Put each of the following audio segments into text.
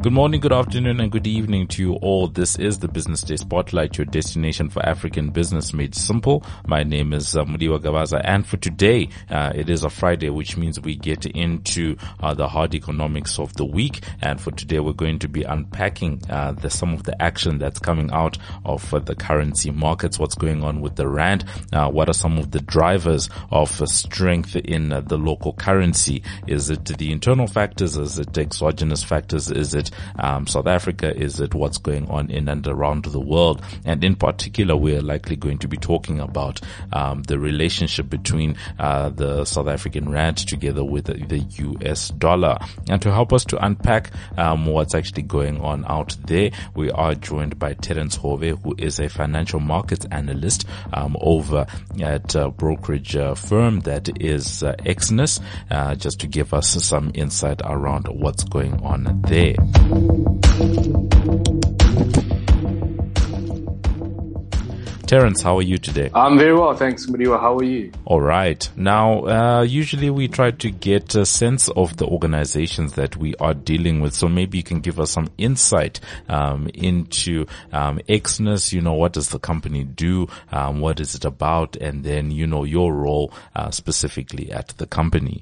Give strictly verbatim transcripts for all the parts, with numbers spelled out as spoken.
Good morning, good afternoon, and good evening to you all. This is the Business Day Spotlight, your destination for African business made simple. My name is uh, Mudiwa Gabaza, and for today, uh, it is a Friday, which means we get into uh, the hard economics of the week. And for today, we're going to be unpacking uh, the, some of the action that's coming out of uh, the currency markets, what's going on with the rand, uh, what are some of the drivers of uh, strength in uh, the local currency. Is it the internal factors? Is it exogenous factors? Is it Um, South Africa? Is it what's going on in and around the world? And in particular, we're likely going to be talking about um, the relationship between uh, the South African rand together with the, the U S dollar. And to help us to unpack um, what's actually going on out there, we are joined by Terence Hove, who is a financial markets analyst um, over at a brokerage uh, firm that is uh, Exness, uh, just to give us some insight around what's going on there. Terence, how are you today? I'm very well, thanks, Mudiwa. How are you? All right. Now, uh, usually we try to get a sense of the organizations that we are dealing with. So maybe you can give us some insight um, into um, Exness. You know, what does the company do? Um, what is it about? And then, you know, your role uh, specifically at the company.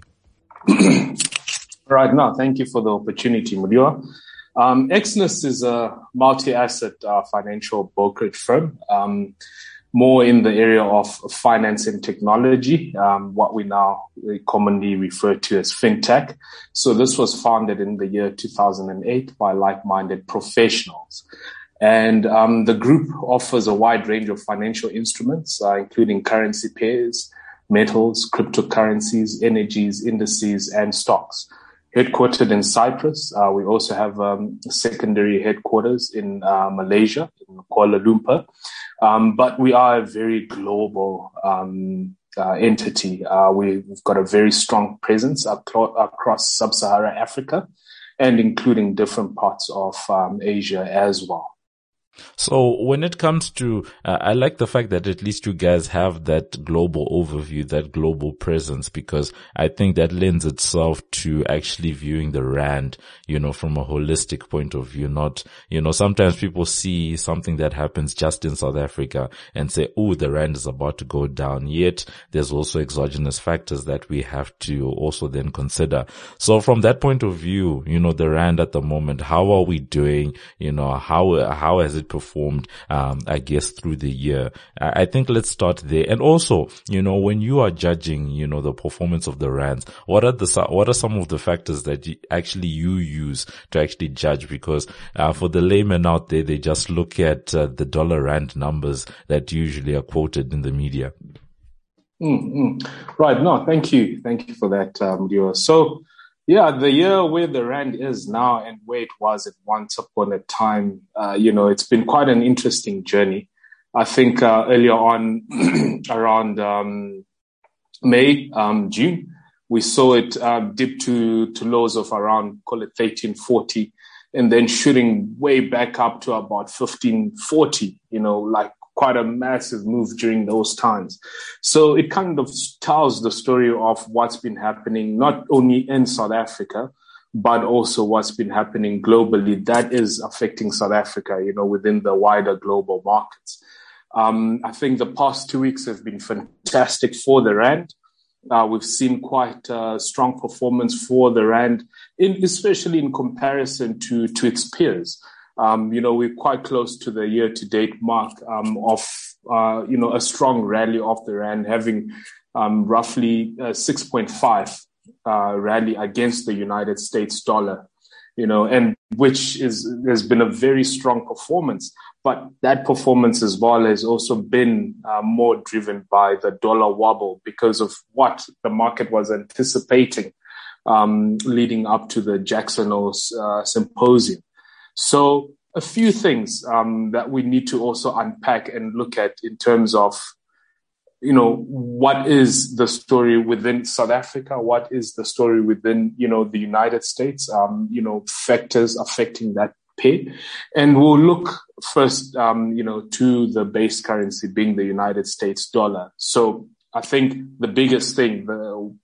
Right now, thank you for the opportunity, Mudiwa. Um, Exness is a multi-asset uh, financial brokerage firm, um, more in the area of finance and technology, um, what we now commonly refer to as fintech. So this was founded in the year two thousand eight by like-minded professionals. And um, the group offers a wide range of financial instruments, uh, including currency pairs, metals, cryptocurrencies, energies, indices, and stocks. Headquartered in Cyprus, uh, we also have um, secondary headquarters in uh, Malaysia, in Kuala Lumpur. Um, but we are a very global um, uh, entity. Uh, we've got a very strong presence aclo- across sub-Saharan Africa and including different parts of um, Asia as well. So when it comes to, uh, I like the fact that at least you guys have that global overview, that global presence, because I think that lends itself to actually viewing the rand, you know, from a holistic point of view. Not, you know, sometimes people see something that happens just in South Africa and say, oh, the rand is about to go down. Yet there's also exogenous factors that we have to also then consider. So from that point of view, you know, the rand at the moment, how are we doing? You know, how, how has it performed, um, I guess, through the year? I think let's start there. And also, you know, when you are judging, you know, the performance of the rands, what are the, what are some of the factors that you, actually you use to actually judge? Because, uh, for the layman out there, they just look at uh, the dollar rand numbers that usually are quoted in the media. Mm-hmm. Right. No, thank you. Thank you for that, um, Dio. So, yeah, the year where the rand is now and where it was at once upon a time, uh, you know, it's been quite an interesting journey. I think uh, earlier on, around um, May, um, June, we saw it uh, dip to, to lows of around, call it thirteen forty, and then shooting way back up to about fifteen forty, you know, like quite a massive move during those times. So it kind of tells the story of what's been happening, not only in South Africa, but also what's been happening globally that is affecting South Africa, you know, within the wider global markets. Um, I think the past two weeks have been fantastic for the rand. Uh, we've seen quite uh, strong performance for the rand, in, especially in comparison to, to its peers. Um, you know, we're quite close to the year-to-date mark um, of, uh, you know, a strong rally of the rand, having um, roughly uh, six point five uh, rally against the United States dollar, you know, and which is has been a very strong performance. But that performance as well has also been uh, more driven by the dollar wobble because of what the market was anticipating um, leading up to the Jackson Hole uh, symposium. So a few things um, that we need to also unpack and look at in terms of, you know, what is the story within South Africa? What is the story within, you know, the United States? Um, you know, factors affecting that pair. And we'll look first, um, you know, to the base currency being the United States dollar. So I think the biggest thing, the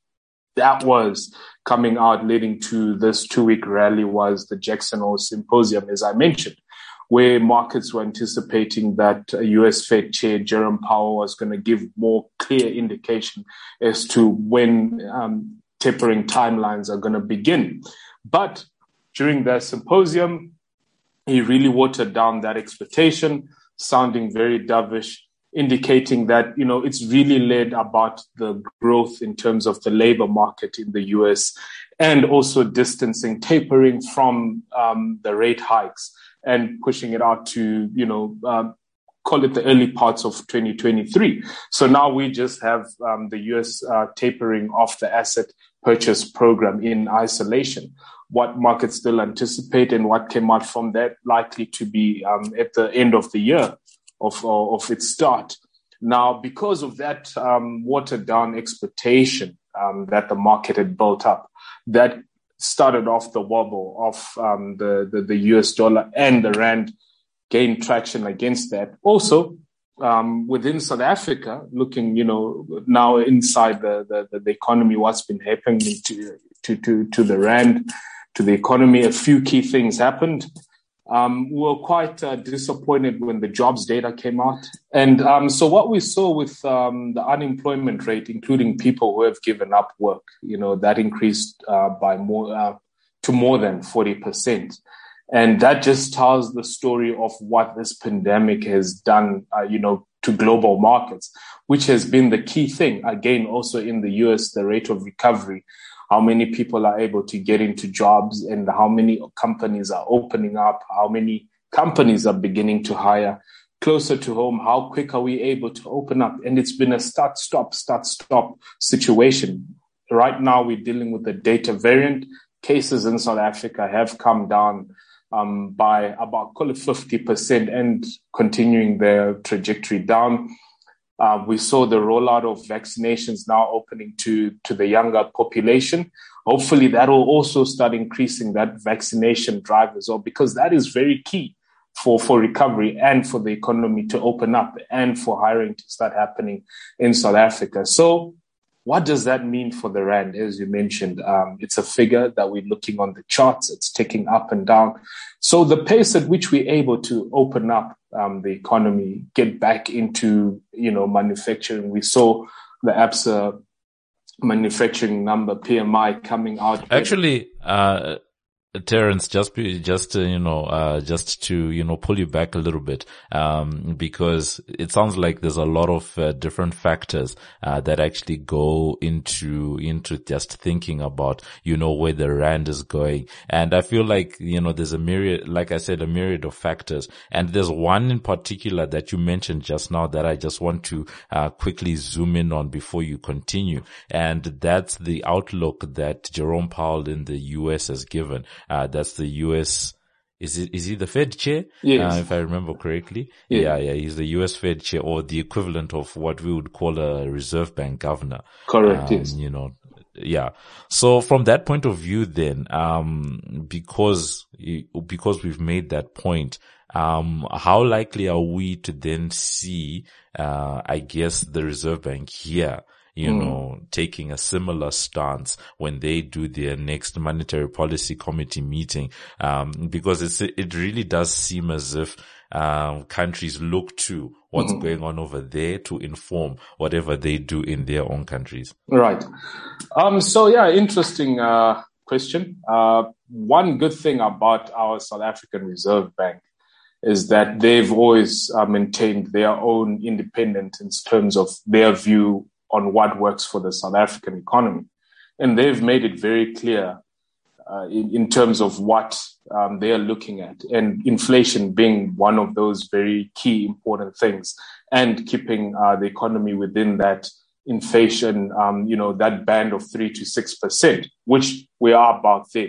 that was coming out leading to this two-week rally was the Jackson Hole Symposium, as I mentioned, where markets were anticipating that U S Fed Chair Jerome Powell was going to give more clear indication as to when um, tapering timelines are going to begin. But during that symposium, he really watered down that expectation, sounding very dovish, indicating that, you know, it's really led about the growth in terms of the labor market in the U S and also distancing, tapering from um, the rate hikes and pushing it out to, you know, uh, call it the early parts of twenty twenty-three. So now we just have um, the U S uh, tapering off the asset purchase program in isolation. What markets still anticipate and what came out from that likely to be um, at the end of the year of, of its start. Now, because of that um, watered down expectation um, that the market had built up, that started off the wobble of um, the, the, the U S dollar, and the rand gained traction against that. Also, um, within South Africa, looking, you know, now inside the, the, the economy, what's been happening to, to, to, to the rand, to the economy, a few key things happened. Um, we were quite uh, disappointed when the jobs data came out. And um, so what we saw with um, the unemployment rate, including people who have given up work, you know, that increased uh, by more uh, to more than forty percent. And that just tells the story of what this pandemic has done, uh, you know, to global markets, which has been the key thing. Again, also in the U S, the rate of recovery, how many people are able to get into jobs and how many companies are opening up, how many companies are beginning to hire. Closer to home, how quick are we able to open up? And it's been a start, stop, start, stop situation. Right now, we're dealing with the Delta variant. Cases in South Africa have come down um, by about, call it fifty percent and continuing their trajectory down. Uh, we saw the rollout of vaccinations now opening to, to the younger population. Hopefully that will also start increasing that vaccination drive as well, because that is very key for, for recovery and for the economy to open up and for hiring to start happening in South Africa. So what does that mean for the rand? As you mentioned, um, it's a figure that we're looking on the charts. It's ticking up and down. So the pace at which we're able to open up um, the economy, get back into, you know, manufacturing. We saw the ABSA manufacturing number, P M I, coming out. Actually, uh, Terence, just be, just uh, you know, uh, just to you know pull you back a little bit, um, because it sounds like there's a lot of uh, different factors uh, that actually go into into just thinking about you know where the rand is going, and I feel like you know there's a myriad, like I said, a myriad of factors, and there's one in particular that you mentioned just now that I just want to uh, quickly zoom in on before you continue, and that's the outlook that Jerome Powell in the U S has given. Uh, that's the U S, is it, is he the Fed chair? Yes. Uh, if I remember correctly. Yeah. yeah, yeah, he's the U S Fed chair, or the equivalent of what we would call a Reserve Bank governor. Correct, um, yes. You know, yeah. So from that point of view then, um, because, because we've made that point, um, how likely are we to then see, uh, I guess the Reserve Bank here, you mm. know, taking a similar stance when they do their next monetary policy committee meeting? Um, because it's, it really does seem as if, um, countries look to what's mm-hmm. going on over there to inform whatever they do in their own countries. Right. Um, so yeah, interesting, uh, question. Uh, one good thing about our South African Reserve Bank is that they've always uh, maintained their own independence in terms of their view on what works for the South African economy. And they've made it very clear uh, in, in terms of what um, they are looking at, and inflation being one of those very key important things, and keeping uh, the economy within that inflation, um, you know, that band of three to six percent, which we are about there.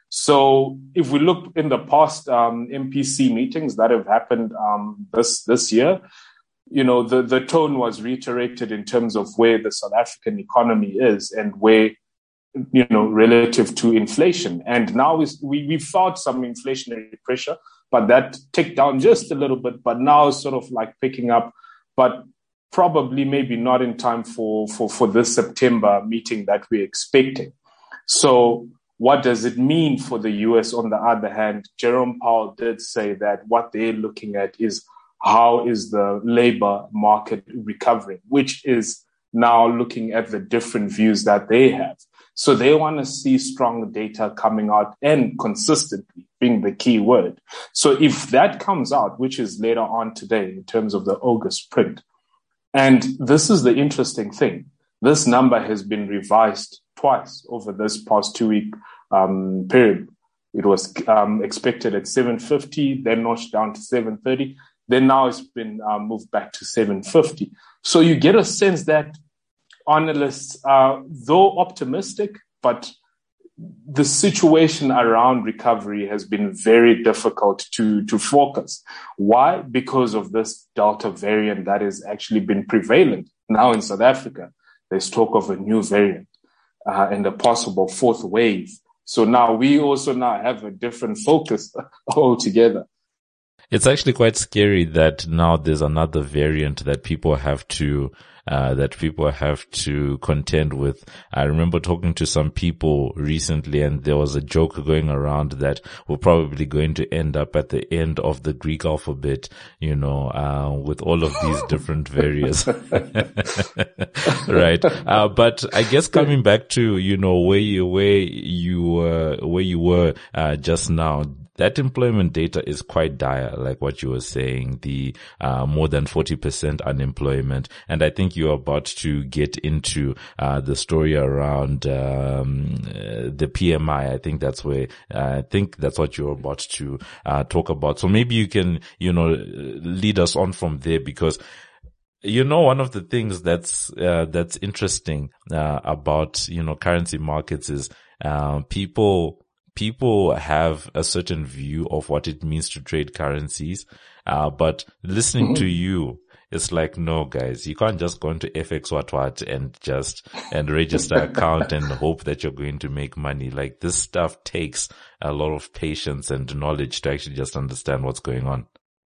So if we look in the past um, M P C meetings that have happened um, this this year, you know, the, the tone was reiterated in terms of where the South African economy is and where, you know, relative to inflation. And now is, we, we felt some inflationary pressure, but that ticked down just a little bit, but now it's sort of like picking up. But probably maybe not in time for, for, for this September meeting that we're expecting. So what does it mean for the U S? On the other hand, Jerome Powell did say that what they're looking at is how is the labor market recovering, which is now looking at the different views that they have. So they want to see strong data coming out and consistently being the key word. So if that comes out, which is later on today in terms of the August print, and this is the interesting thing, this number has been revised twice over this past two-week um, period. It was um, expected at seven fifty, then notched down to seven thirty. Then now it's been uh, moved back to seven fifty. So you get a sense that analysts are, though optimistic, but the situation around recovery has been very difficult to, to focus. Why? Because of this Delta variant that has actually been prevalent. Now in South Africa, there's talk of a new variant uh, and a possible fourth wave. So now we also now have a different focus altogether. It's actually quite scary that now there's another variant that people have to Uh, that people have to contend with. I remember talking to some people recently, and there was a joke going around that we're probably going to end up at the end of the Greek alphabet, you know, uh, with all of these different various. Right. Uh, but I guess coming back to, you know, where you, where you were, where you were, uh, just now, that employment data is quite dire, like what you were saying, the uh, more than forty percent unemployment. And I think you're about to get into uh, the story around um, uh, the P M I. I think that's where, uh, I think that's what you're about to uh, talk about. So maybe you can, you know, lead us on from there, because you know, one of the things that's, uh, that's interesting, uh, about, you know, currency markets is, uh, people, people have a certain view of what it means to trade currencies. Uh, but listening mm-hmm. to you, it's like, no, guys, you can't just go into F X what what and just, and register an account and hope that you're going to make money. Like, this stuff takes a lot of patience and knowledge to actually just understand what's going on.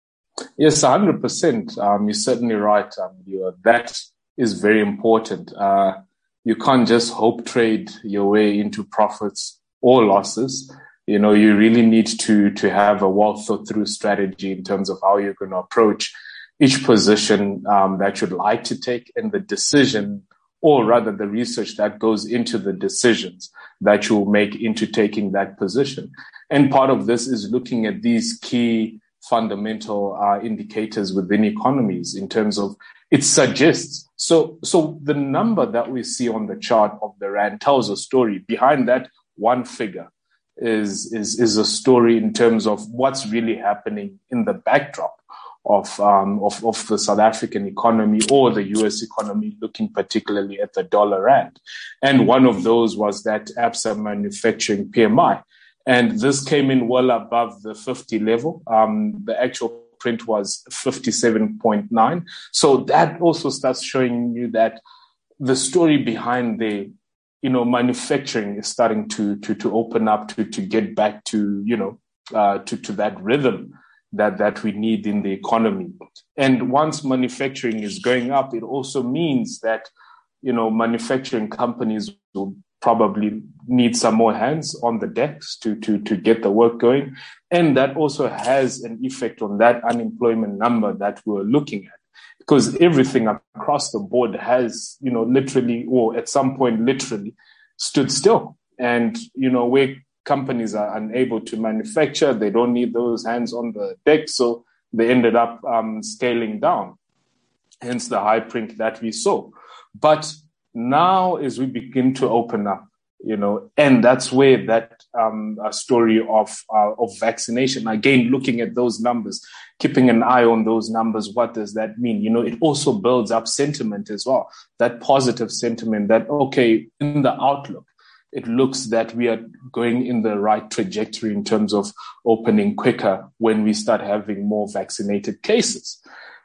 Yes, one hundred percent. Um, you're certainly right. Um, you're, that is very important. Uh, you can't just hope trade your way into profits or losses. You know, you really need to, to have a well thought through strategy in terms of how you're going to approach each position, um, that you'd like to take, and the decision, or rather the research that goes into the decisions that you'll make into taking that position. And part of this is looking at these key fundamental uh, indicators within economies in terms of it suggests. So, so the number that we see on the chart of the Rand tells a story. Behind that one figure is, is, is a story in terms of what's really happening in the backdrop of, um, of, of the South African economy or the U S economy, looking particularly at the dollar rand. And one of those was that Absa manufacturing P M I. And this came in well above the fifty level. Um, the actual print was fifty-seven point nine. So that also starts showing you that the story behind the, you know, manufacturing is starting to, to, to open up, to, to get back to, you know, uh, to, to that rhythm that, that we need in the economy. And once manufacturing is going up, it also means that, you know, manufacturing companies will probably need some more hands on the decks to, to, to get the work going. And that also has an effect on that unemployment number that we're looking at, because everything across the board has, you know, literally, or at some point literally stood still. And, you know, where companies are unable to manufacture, they don't need those hands on the deck. So they ended up um, scaling down, hence the high print that we saw. But now, as we begin to open up, you know, and that's where that um, story of uh, of vaccination, again, looking at those numbers, keeping an eye on those numbers, what does that mean? You know, it also builds up sentiment as well, that positive sentiment that, okay, in the outlook, it looks that we are going in the right trajectory in terms of opening quicker when we start having more vaccinated cases.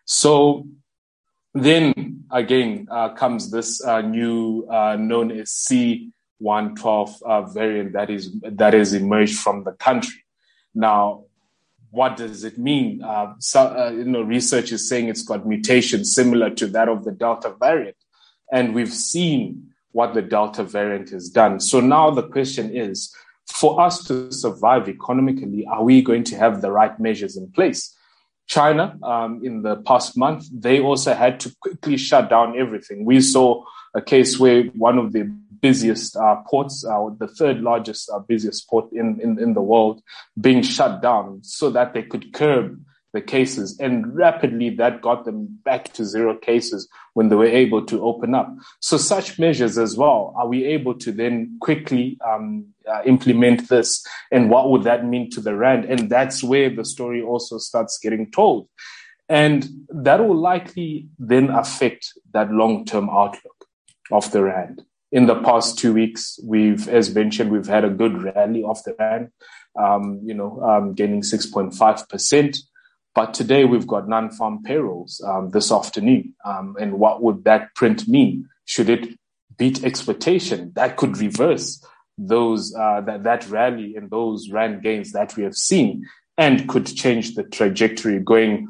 So then again uh, comes this uh, new uh, known as C one twelve uh, variant that is that has emerged from the country. Now, what does it mean? Uh, so, uh, you know, research is saying it's got mutations similar to that of the Delta variant. And we've seen what the Delta variant has done. So now the question is, for us to survive economically, are we going to have the right measures in place? China, um, in the past month, they also had to quickly shut down everything. We saw a case where one of the busiest uh, ports, uh, the third largest uh, busiest port in, in, in the world, being shut down so that they could curb the cases. And rapidly that got them back to zero cases when they were able to open up. So such measures as well, are we able to then quickly um, uh, implement this? And what would that mean to the rand? And that's where the story also starts getting told. And that will likely then affect that long-term outlook of the rand. In the past two weeks, we've, as mentioned, we've had a good rally of the rand, um, you know, um, gaining six point five percent. But today we've got non-farm payrolls um, this afternoon. Um, and what would that print mean? Should it beat expectation? That could reverse those uh, that, that rally and those rand gains that we have seen, and could change the trajectory going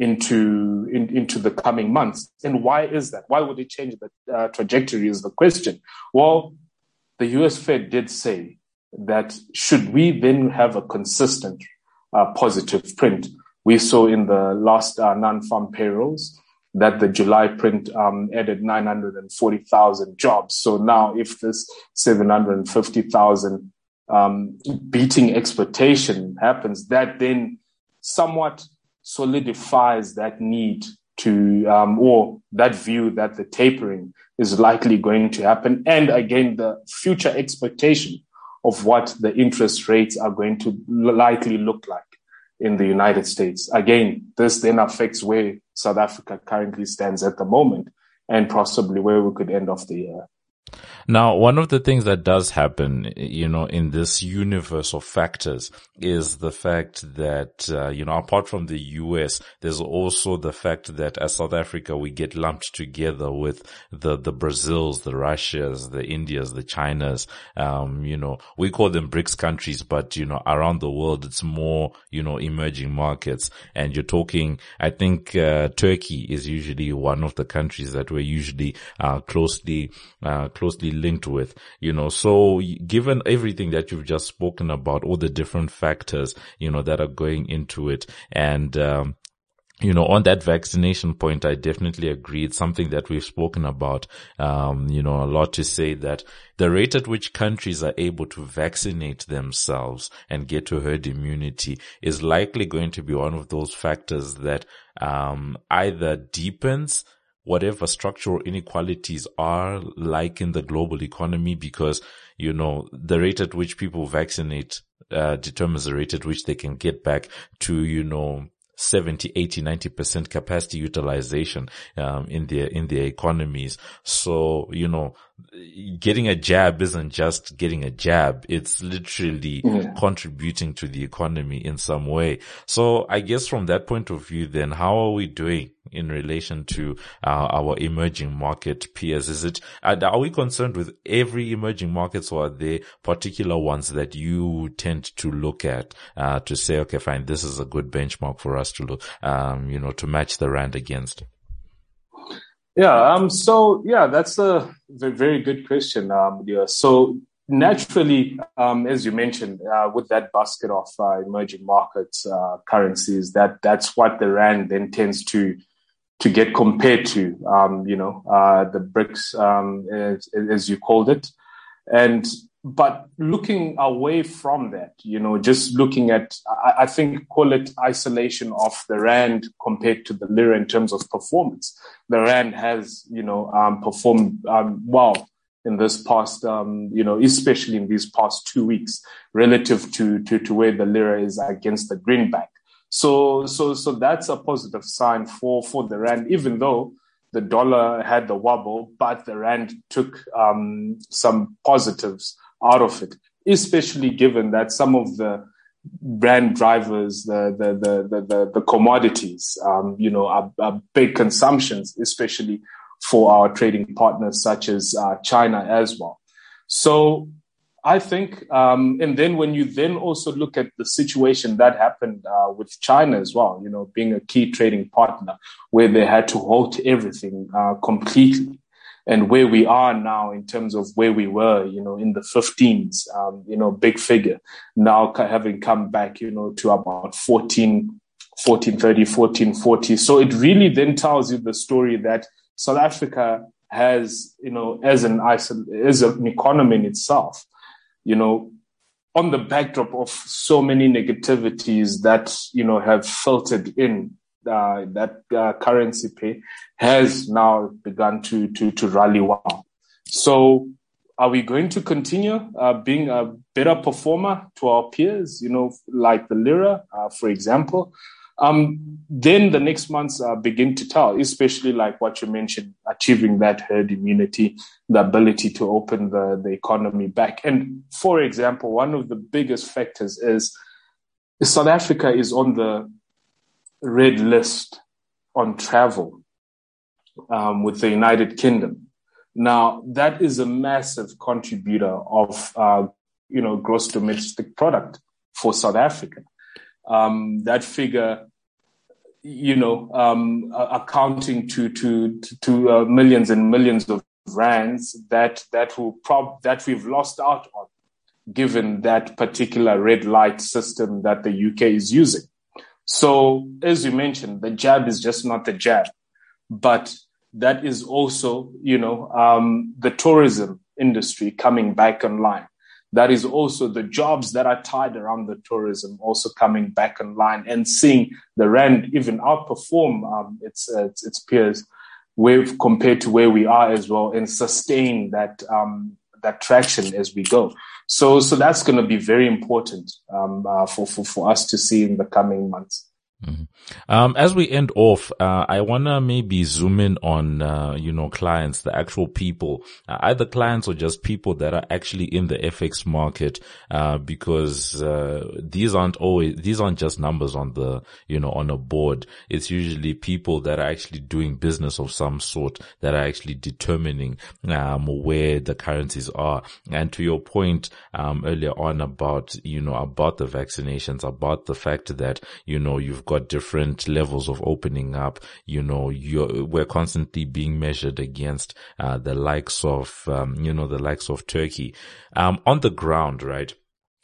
into in, into the coming months. And why is that? Why would it change the uh, trajectory is the question. Well, the U S Fed did say that should we then have a consistent uh, positive print, we saw in the last uh, non-farm payrolls that the July print um, added nine hundred forty thousand jobs. So now if this seven hundred fifty thousand um, beating expectation happens, that then somewhat solidifies that need to, um, or that view that the tapering is likely going to happen. And again, the future expectation of what the interest rates are going to likely look like in the United States. Again, this then affects where South Africa currently stands at the moment and possibly where we could end off the year. Now, one of the things that does happen, you know, in this universe of factors is the fact that, uh, you know, apart from the U S, there's also the fact that as South Africa, we get lumped together with the, the Brazils, the Russias, the Indias, the Chinas. Um, you know, we call them BRICS countries, but, you know, around the world, it's more, you know, emerging markets. And you're talking, I think, uh, Turkey is usually one of the countries that we're usually, uh, closely, uh, closely linked with, you know. So given everything that you've just spoken about, all the different factors, you know, that are going into it, and, um, you know, on that vaccination point, I definitely agree. It's something that we've spoken about, um, you know, a lot, to say that the rate at which countries are able to vaccinate themselves and get to herd immunity is likely going to be one of those factors that, um, either deepens whatever structural inequalities are like in the global economy, because, you know, the rate at which people vaccinate uh, determines the rate at which they can get back to, you know, seventy, eighty, ninety percent capacity utilization um in their in their economies. So, you know, getting a jab isn't just getting a jab. It's literally yeah. contributing to the economy in some way. So I guess from that point of view, then how are we doing in relation to uh, our emerging market peers? Is it, are we concerned with every emerging markets, or are there particular ones that you tend to look at uh, to say, okay, fine, this is a good benchmark for us to look, um, you know, to match the rand against? Yeah. Um. So yeah, that's a very good question. Um. Yeah. So naturally, um, as you mentioned, uh, with that basket of uh, emerging markets uh, currencies, that that's what the rand then tends to to get compared to. Um. You know, uh, the BRICS, um, as, as you called it, and. But looking away from that, you know, just looking at, I, I think, call it isolation of the rand compared to the lira in terms of performance. The rand has, you know, um, performed um, well in this past, um, you know, especially in these past two weeks relative to, to, to where the lira is against the greenback. So, so, so that's a positive sign for, for the rand, even though the dollar had the wobble, but the rand took um, some positives out of it, especially given that some of the brand drivers, the the the the, the, the commodities, um, you know, are, are big consumptions, especially for our trading partners such as uh, China as well. So I think, um, and then when you then also look at the situation that happened uh, with China as well, you know, being a key trading partner, where they had to halt everything uh, completely, and where we are now in terms of where we were, you know, in the fifteens, um, you know, big figure, now having come back, you know, to about fourteen, fourteen thirty, fourteen forty. So it really then tells you the story that South Africa has, you know, as an as an economy in itself, you know, on the backdrop of so many negativities that, you know, have filtered in, uh, that uh, currency pay has now begun to, to, to rally well. So are we going to continue uh, being a better performer to our peers, you know, like the lira, uh, for example? Um, then the next months uh, begin to tell, especially like what you mentioned, achieving that herd immunity, the ability to open the, the economy back. And for example, one of the biggest factors is South Africa is on the red list on travel um, with the United Kingdom. Now, that is a massive contributor of, uh, you know, gross domestic product for South Africa. Um, that figure, you know, um, accounting to to to uh, millions and millions of rands that that will prob that we've lost out on, given that particular red light system that the U K is using. So, as you mentioned, the jab is just not the jab, but that is also, you know, um, the tourism industry coming back online. That is also the jobs that are tied around the tourism also coming back online, and seeing the rand even outperform um, its, uh, its its peers, where compared to where we are as well, and sustain that um, that traction as we go. So so that's going to be very important um, uh, for, for for us to see in the coming months. Mm-hmm. Um, as we end off, uh, I want to maybe zoom in on, uh, you know, clients, the actual people, uh, either clients or just people that are actually in the F X market, uh, because, uh, these aren't always, these aren't just numbers on the, you know, on a board. It's usually people that are actually doing business of some sort, that are actually determining, um, where the currencies are. And to your point, um, earlier on about, you know, about the vaccinations, about the fact that, you know, you've got different levels of opening up, you know, you're, we're constantly being measured against, uh, the likes of, um, you know, the likes of Turkey, um, on the ground, right?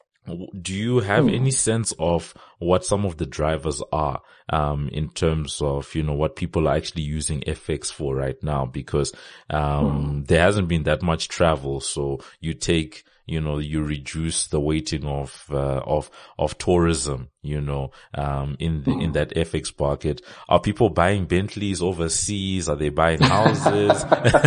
Do you have mm. any sense of what some of the drivers are, um, in terms of, you know, what people are actually using F X for right now? Because, um, mm. there hasn't been that much travel. So you take, you know, you reduce the weighting of, uh, of, of tourism, you know, um, in the, in that F X market. Are people buying Bentleys overseas? Are they buying houses?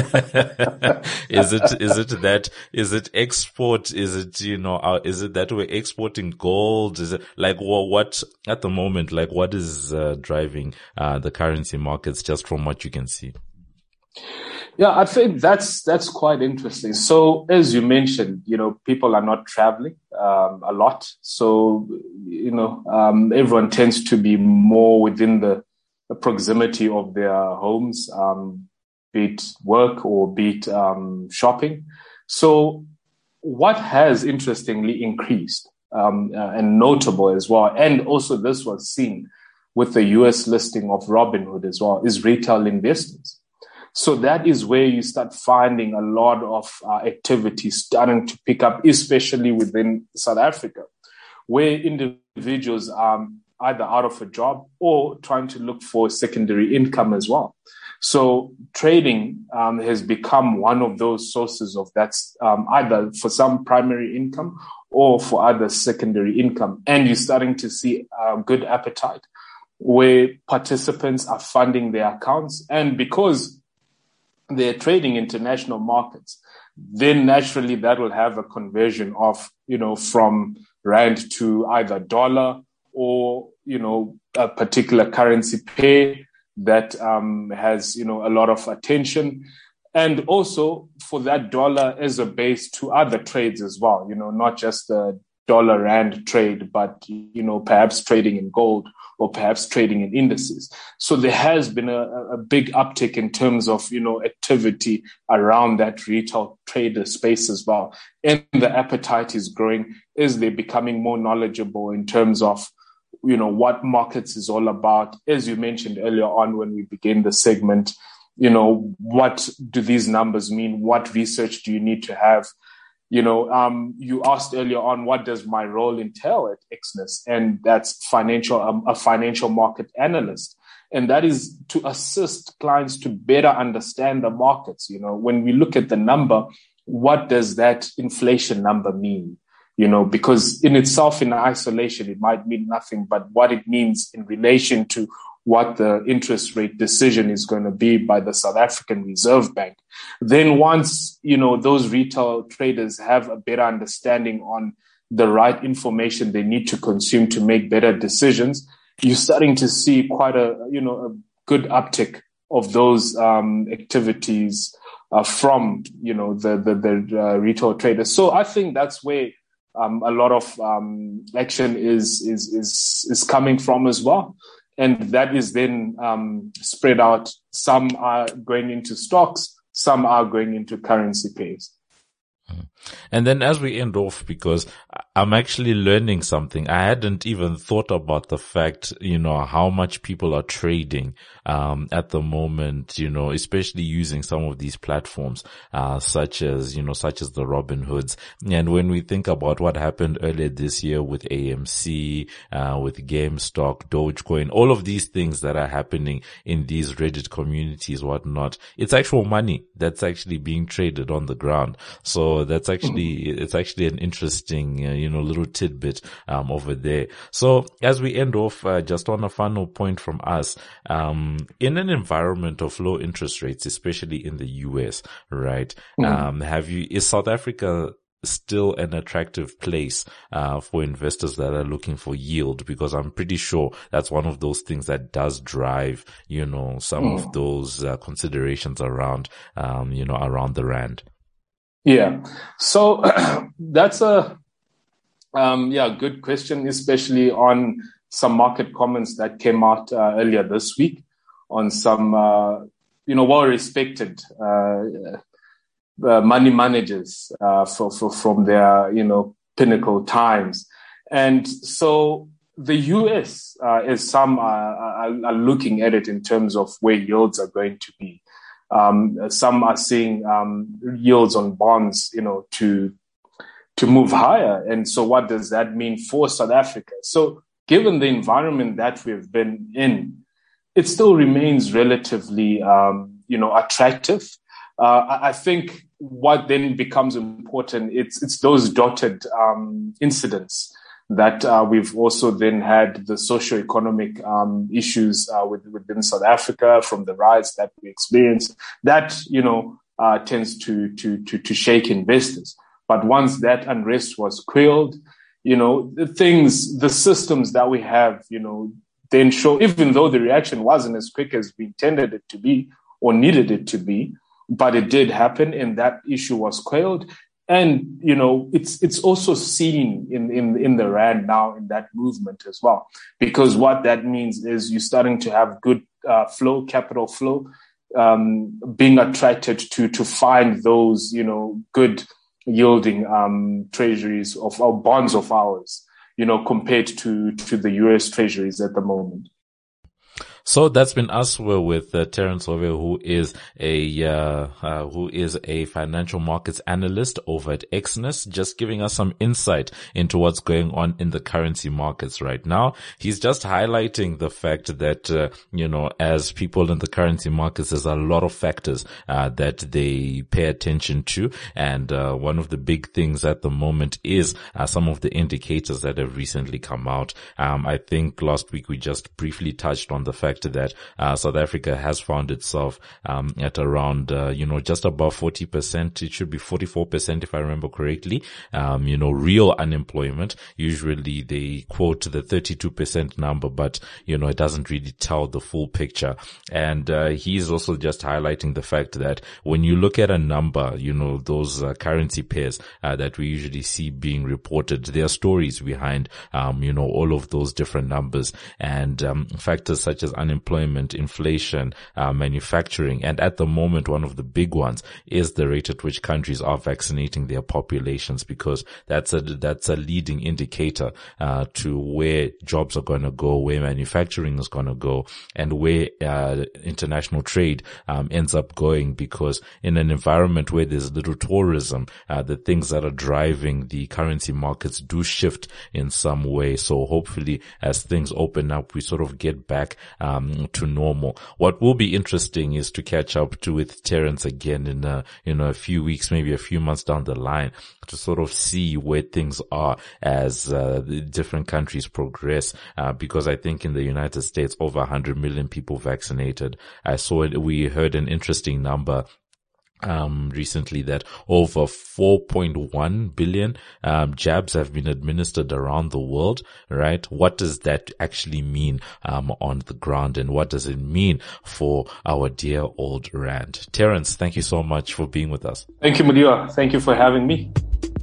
is it, is it that, is it export? Is it, you know, uh, is it that we're exporting gold? Is it like, well, what at the moment, like what is, uh, driving, uh, the currency markets just from what you can see? Yeah, I think that's that's quite interesting. So, as you mentioned, you know, people are not traveling um, a lot. So, you know, um, everyone tends to be more within the, the proximity of their homes, um, be it work or be it um, shopping. So, what has interestingly increased um, uh, and notable as well, and also this was seen with the U S listing of Robinhood as well, is retail investors. So that is where you start finding a lot of uh, activity starting to pick up, especially within South Africa, where individuals are either out of a job or trying to look for secondary income as well. So trading um, has become one of those sources of that's um, either for some primary income or for other secondary income. And you're starting to see uh, good appetite where participants are funding their accounts. And because they're trading international markets, then naturally that will have a conversion of, you know, from rand to either dollar or, you know, a particular currency pair that um, has, you know, a lot of attention. And also for that dollar as a base to other trades as well, you know, not just the dollar rand trade, but, you know, perhaps trading in gold or perhaps trading in indices. So there has been a, a big uptick in terms of, you know, activity around that retail trader space as well. And the appetite is growing as they're becoming more knowledgeable in terms of, you know, what markets is all about. As you mentioned earlier on when we began the segment, you know, what do these numbers mean? What research do you need to have? You know, um, you asked earlier on, what does my role entail at Exness? And that's financial, um, a financial market analyst. And that is to assist clients to better understand the markets. You know, when we look at the number, what does that inflation number mean? You know, because in itself, in isolation, it might mean nothing, but what it means in relation to what the interest rate decision is going to be by the South African Reserve Bank. Then once, you know, those retail traders have a better understanding on the right information they need to consume to make better decisions, you're starting to see quite a, you know, a good uptick of those um, activities uh, from, you know, the, the, the uh, retail traders. So I think that's where um, a lot of um, action is, is, is, is coming from as well. And that is then um, spread out. Some are going into stocks, some are going into currency pairs. And then as we end off, because I'm actually learning something. I hadn't even thought about the fact, you know, how much people are trading, um, at the moment, you know, especially using some of these platforms, uh, such as, you know, such as the Robinhoods. And when we think about what happened earlier this year with A M C, uh, with GameStop, Dogecoin, all of these things that are happening in these Reddit communities, whatnot, it's actual money that's actually being traded on the ground. So that's actually, it's actually an interesting, uh, you know, little tidbit, um, over there. So as we end off, uh, just on a final point from us, um, in an environment of low interest rates, especially in the U S, right? Mm. Um, have you, is South Africa still an attractive place, uh, for investors that are looking for yield? Because I'm pretty sure that's one of those things that does drive, you know, some mm. of those, uh, considerations around, um, you know, around the rand. Yeah. So that's a, um, yeah, good question, especially on some market comments that came out uh, earlier this week on some, uh, you know, well-respected, uh, uh, money managers, uh, for, for, from their, you know, pinnacle times. And so the U S, uh, as some are, are, are looking at it in terms of where yields are going to be. Um, some are seeing um, yields on bonds, you know, to to move higher. And so what does that mean for South Africa? So given the environment that we've been in, it still remains relatively, um, you know, attractive. Uh, I, I think what then becomes important, it's it's those dotted um, incidents that uh, we've also then had the socio-economic um, issues uh, with, within South Africa from the riots that we experienced. That, you know, uh, tends to, to, to, to shake investors. But once that unrest was quelled, you know, the things, the systems that we have, you know, then show, even though the reaction wasn't as quick as we intended it to be or needed it to be, but it did happen and that issue was quelled. And, you know, it's it's also seen in, in, in the rand now in that movement as well, because what that means is you're starting to have good uh, flow, capital flow, um, being attracted to to find those, you know, good yielding um, treasuries of our bonds of ours, you know, compared to, to the U S treasuries at the moment. So that's been us with uh, Terence Hove, who is a uh, uh, who is a financial markets analyst over at Exness, just giving us some insight into what's going on in the currency markets right now. He's just highlighting the fact that uh, you know, as people in the currency markets, there's a lot of factors uh, that they pay attention to, and uh, one of the big things at the moment is uh, some of the indicators that have recently come out. Um, I think last week we just briefly touched on the fact fact that uh, South Africa has found itself um, at around, uh, you know, just above forty percent. It should be forty-four percent if I remember correctly. Um, you know, real unemployment. Usually they quote the thirty-two percent number, but, you know, it doesn't really tell the full picture. And uh, he's also just highlighting the fact that when you look at a number, you know, those uh, currency pairs uh, that we usually see being reported, there are stories behind, um, you know, all of those different numbers, and um, factors such as unemployment, inflation, uh, manufacturing, and at the moment, one of the big ones is the rate at which countries are vaccinating their populations, because that's a that's a leading indicator uh, to where jobs are going to go, where manufacturing is going to go, and where uh, international trade um, ends up going. Because in an environment where there's little tourism, uh, the things that are driving the currency markets do shift in some way. So hopefully, as things open up, we sort of get back um, to normal. What will be interesting is to catch up to with Terence again in a, you know, a few weeks, maybe a few months down the line, to sort of see where things are as uh, the different countries progress. Uh, because I think in the United States, over one hundred million people vaccinated. I saw it. We heard an interesting number um recently that over four point one billion um jabs have been administered around the world, right? What does that actually mean um on the ground, and what does it mean for our dear old rand? Terence, thank you so much for being with us. Thank you, Mudiwa. Thank you for having me.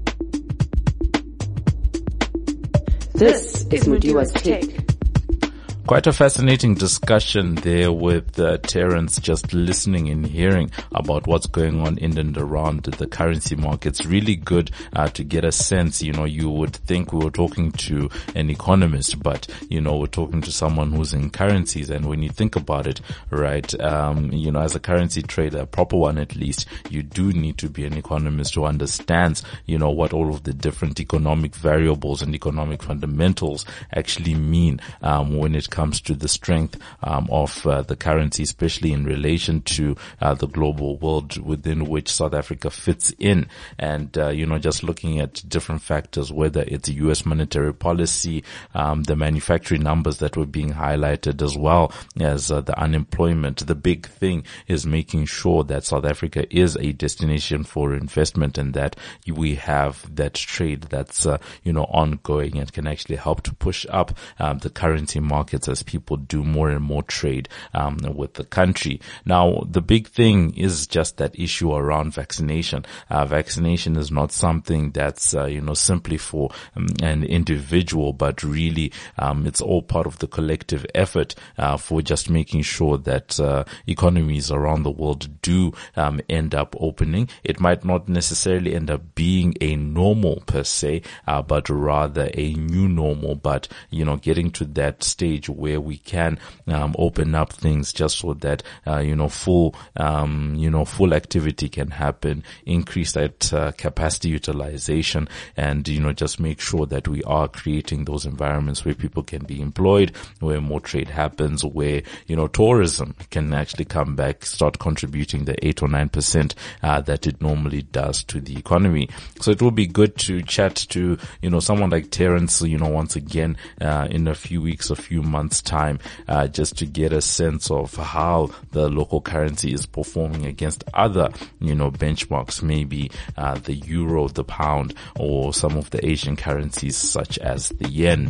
This is Mudiwa's Take. Quite a fascinating discussion there with uh, Terence, just listening and hearing about what's going on in and around the currency markets. Really good uh, to get a sense. You know, you would think we were talking to an economist, but, you know, we're talking to someone who's in currencies. And when you think about it, right, um, you know, as a currency trader, a proper one at least, you do need to be an economist who understands, you know, what all of the different economic variables and economic fundamentals actually mean um, when it comes comes to the strength um, of uh, the currency, especially in relation to uh, the global world within which South Africa fits in. And, uh, you know, just looking at different factors, whether it's U S monetary policy, um, the manufacturing numbers that were being highlighted, as well as uh, the unemployment. The big thing is making sure that South Africa is a destination for investment, and that we have that trade that's, uh, you know, ongoing and can actually help to push up um, the currency markets as people do more and more trade um, with the country. Now, the big thing is just that issue around vaccination. Uh, vaccination is not something that's, uh, you know, simply for um, an individual, but really um, it's all part of the collective effort uh, for just making sure that uh, economies around the world do um, end up opening. It might not necessarily end up being a normal per se, uh, but rather a new normal. But, you know, getting to that stage where we can um, open up things just so that uh, you know full um, you know full activity can happen, increase that uh, capacity utilization, and you know just make sure that we are creating those environments where people can be employed, where more trade happens, where you know tourism can actually come back, start contributing the eight or nine percent uh, that it normally does to the economy. So it will be good to chat to you know someone like Terence, you know once again uh, in a few weeks, a few months time, uh, just to get a sense of how the local currency is performing against other, you know, benchmarks, maybe uh, the euro, the pound, or some of the Asian currencies such as the yen.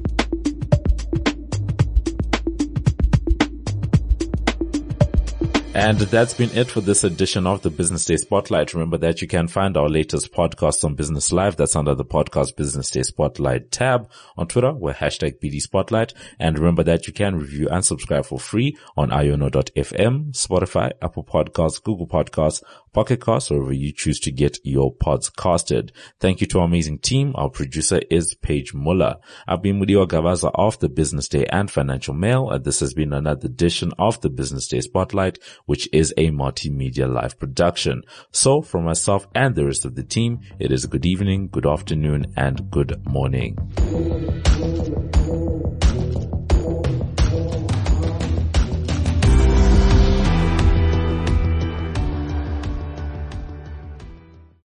And that's been it for this edition of the Business Day Spotlight. Remember that you can find our latest podcasts on Business Live. That's under the podcast Business Day Spotlight tab. On Twitter, we're hashtag B D Spotlight. And remember that you can review and subscribe for free on iono dot f m, Spotify, Apple Podcasts, Google Podcasts, Pocket Casts, or wherever you choose to get your pods casted. Thank you to our amazing team. Our producer is Paige Muller. I've been Mudiwa Gavaza of the Business Day and Financial Mail, and this has been another edition of the Business Day Spotlight, which is a multimedia live production. So from myself and the rest of the team, it is a good evening, good afternoon, and good morning.